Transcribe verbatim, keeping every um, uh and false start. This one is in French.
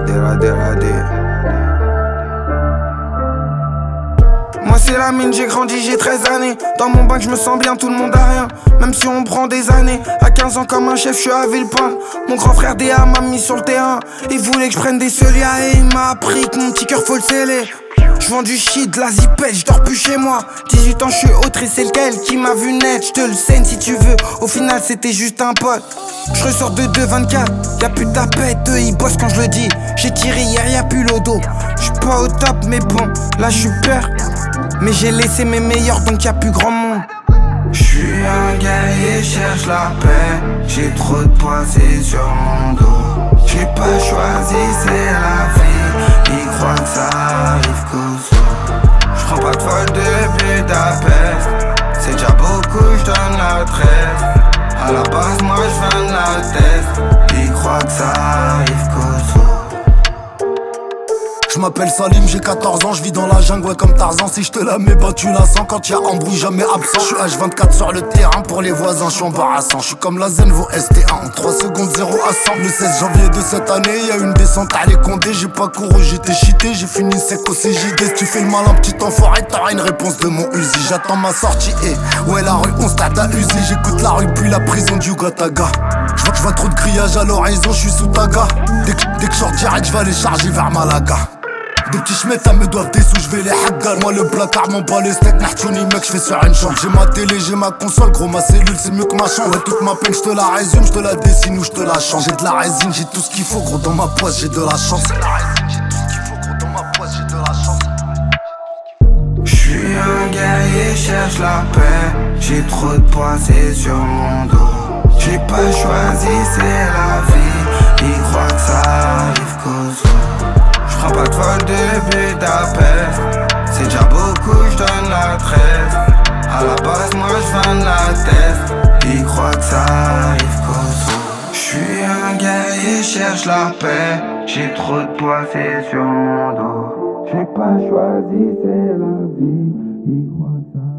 Déradé, radé. Moi c'est la mine, j'ai grandi, j'ai treize années. Dans mon bac je me sens bien, tout le monde a rien. Même si on prend des années. À quinze ans comme un chef, je suis à Villepinte. Mon grand frère D A m'a mis sur le terrain. Il voulait que je prenne des solias et il m'a appris que mon petit cœur faut le sceller. J'vends du shit, de la zipette, j'dors plus chez moi. dix-huit ans, j'suis autre et c'est lequel qui m'a vu naître. J'te le scène si tu veux, au final c'était juste un pote. J'ressors de deux vingt-quatre, y'a plus de tapette, eux ils bossent quand je le dis. J'ai tiré hier, y'a plus le dos. J'suis pas au top mais bon, là j'suis peur. Mais j'ai laissé mes meilleurs donc y'a plus grand monde. J'suis un guerrier, cherche la paix. J'ai trop de poids, c'est sur mon dos. J'ai pas choisi, c'est la vie. Ils croient que ça arrive qu'au soir. J'prends pas de vol depuis Budapest. C'est déjà beaucoup, j'donne la trêve. À la base, moi j'viens de la tête. Ils croient que ça arrive qu'au soir. Je m'appelle Salim, j'ai quatorze ans, je vis dans la jungle ouais, comme Tarzan. Si je te la mets, bah tu la sens. Quand y'a embrouille, jamais absent. Je suis H vingt-quatre sur le terrain, pour les voisins, je suis embarrassant. Je suis comme la Zenvo S T un, en trois secondes zéro à cent. Le seize janvier de cette année, y'a une descente à les Condé. J'ai pas couru, j'étais cheaté, j'ai fini sec au C J D. Si tu fais le malin, petit enfoiré, t'auras une réponse de mon Uzi. J'attends ma sortie et ouais, la rue, on stade à Uzi. J'écoute la rue, puis la prison du Gataga. Je vois trop de grillage à l'horizon, je suis sous taga. Dès que, dès que je sors direct, je vais aller charger vers Malaga. Des petits chmettes, ça me doivent des sous, j'vais les haggar. Moi le placard, mon pas les steaks, Nartuni mec, j'fais sur une chambre. J'ai ma télé, j'ai ma console, gros ma cellule c'est mieux que ma chambre. Ouais, toute ma peine, j'te la résume, j'te la dessine ou j'te la change. J'ai de la résine, j'ai tout ce qu'il faut, gros dans ma poche, j'ai de la chance. C'est la résine, j'ai tout ce qu'il faut, gros dans ma poche, j'ai de la chance. J'suis un guerrier, cherche la paix. J'ai trop de poids, c'est sur mon dos. J'ai pas choisi, c'est la vie. Ils croient que ça arrive qu'au soir. J'prends pas de vol de Budapest. C'est déjà beaucoup, j'donne la trêve. À la base, moi j'viens de la tête. Ils croient que ça arrive qu'au soir. J'suis un guerrier, cherche la paix. J'ai trop de poids, c'est sur mon dos. J'ai pas choisi, c'est la vie. Ils croient que ça